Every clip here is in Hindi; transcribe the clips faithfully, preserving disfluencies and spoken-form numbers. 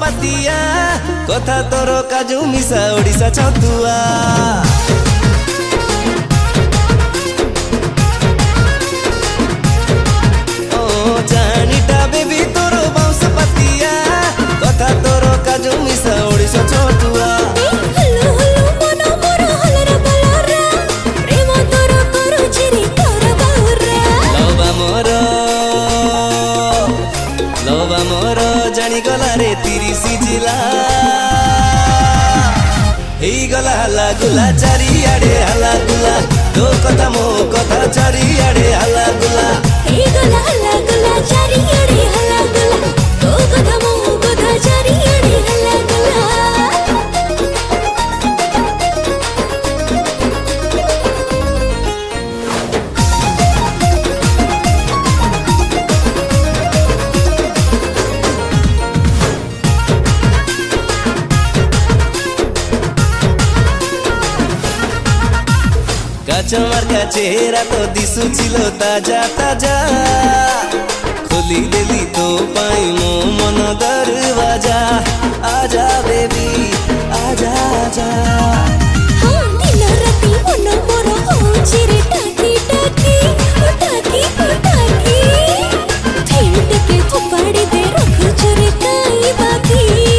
पातिया कथा तोर काजू मिसा ओडिसा छतुआ ओ जानिटा बेबी तोर बाउंस पातिया कथा तोर काजू मिसा ओडिसा छतुआ जानी गला रे तिरिसी जिला गला हला गुला चारिआडे हला गुला तो कथा मो कथा चारिआडे हला गुला गला हला गुला चारिआडे हला गुला तो कथा मो कथा चारिआडे हला गुला चमरका चेहरा तो दिसु छिलो ताजा ताजा खोली देली तो पाई मो मन दरवाजा आजा बेबी आजा आजा हाँ दिन राती मन मोर होची रे टाकी टाकी ओ टाकी ओ टाकी फेंट के थोपाड़ी दे रखु चोरे काई बाकी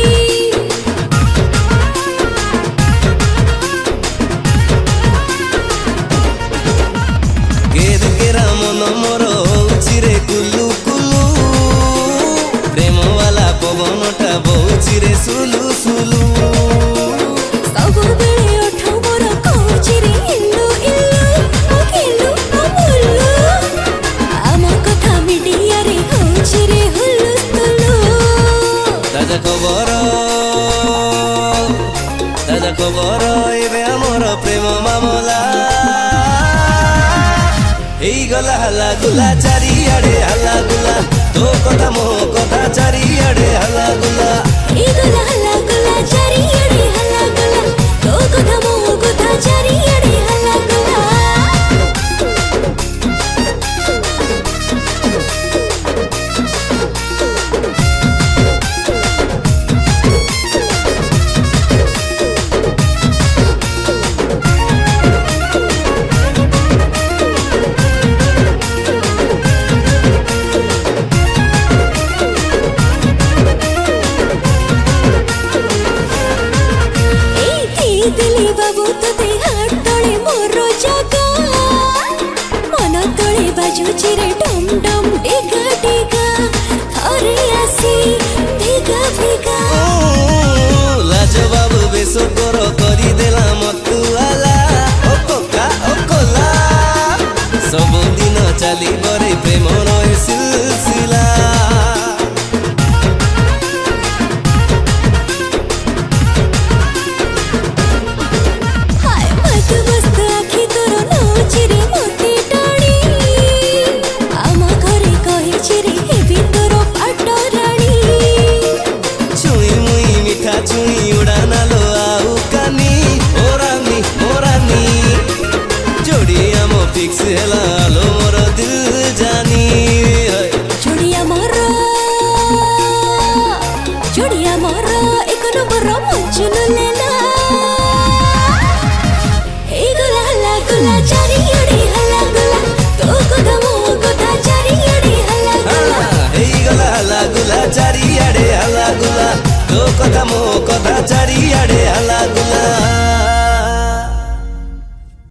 मोर चिरे कुलू कुलू प्रेम वाला पवनटा बहुची रे सुलू सुलू सब बेले ओठ मोर कहूची रे इल्लू इल्लू ओ खेलू ओ मुल्लू आम कथा मीडिया रे होची रे हुल्लू तुल्लू ताजा खबर ताजा खबर एबे आमर प्रेम मामला गला हला गुला चारिआडे हला गुला तो कथा मो कथा चारिआडे हला गुला गला हला गुला चारिआडे हला गुला तो कथा मो कथा चारिआडे हला गुला दिली बाबू तोते हाथ तले मोर जगा मन तले बाजुची रे डम डम डेगा डेगा थरे आसी भेगा भेगा लाज बाबू बेसो तोर करी देला मतुआला ओ कोका ओ कोला सब दिन चली बरे प्रेम नय सिलसिला चुई उड़ाना लो आउ कानी ओरानी मोरानी जोड़ी आम फिक्स हेला लो मोर